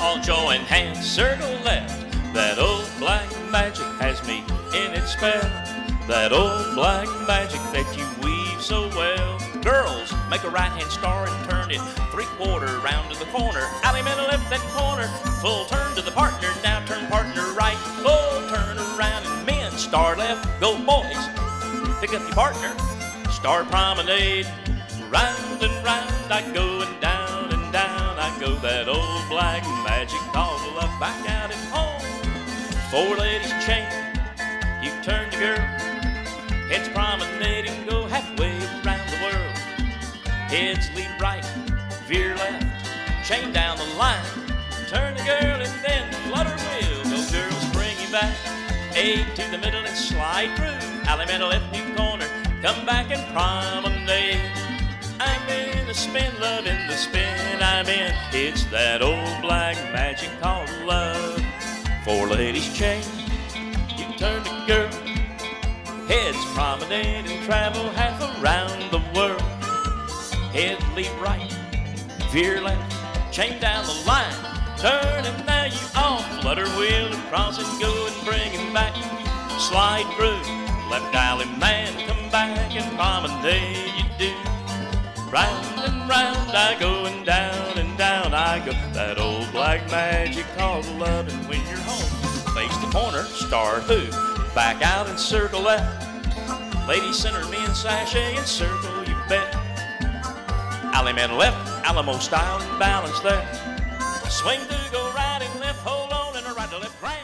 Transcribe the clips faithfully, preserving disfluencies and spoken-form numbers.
all join hands, circle left. That old black magic has me in its spell. That old black magic that you weave so well. Girls, make a right-hand star and turn it three-quarter round to the corner. Alley middle left that corner, full turn to the partner. Now turn partner right, full turn around. And men, star left, go boys. Pick up your partner, star promenade. Round and round I go, and down and down I go. That old black magic called love back out at home. Four ladies chain, you turn the girl. Heads promenade and go halfway around the world. Heads lead right, veer left, chain down the line. Turn the girl and then flutter wheel. Those girls bring you back. Eight to the middle and slide through. Alley middle left new corner, come back and promenade. I'm in the spin, love in the spin I'm in. It's that old black magic called love. Four ladies chain, you turn the girl. Heads promenade and travel half around the world. Head lead right, veer left, chain down the line. Turn and now you all flutter wheel across and go and bring him back. Slide through, left alley man, come back and promenade you do. Round and round I go, and down and down I go. That old black magic called love. And when you're home, face the corner, star through. Back out and circle left. Ladies center, men sashay and circle, you bet. Alley man left, Alamo style and balance there. Swing through, go right and left, hold on and a right to left. Grand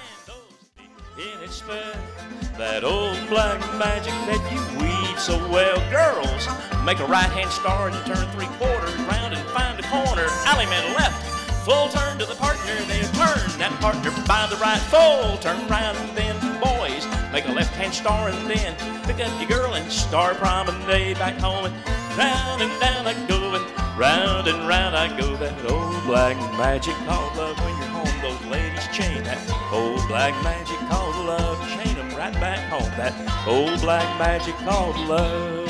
in its spell. That old black magic that you weave so well. Girls, make a right-hand star and turn three quarters round and find a corner. Alley man left, full turn to the partner. They turn that partner by the right, full turn round. And then boys, make a left-hand star and then pick up your girl and star promenade back home. And round and down I go, and round and round I go. That old black magic called love. When you're home, those ladies chain that old black magic called love. Chain them right back home. That old black magic called love.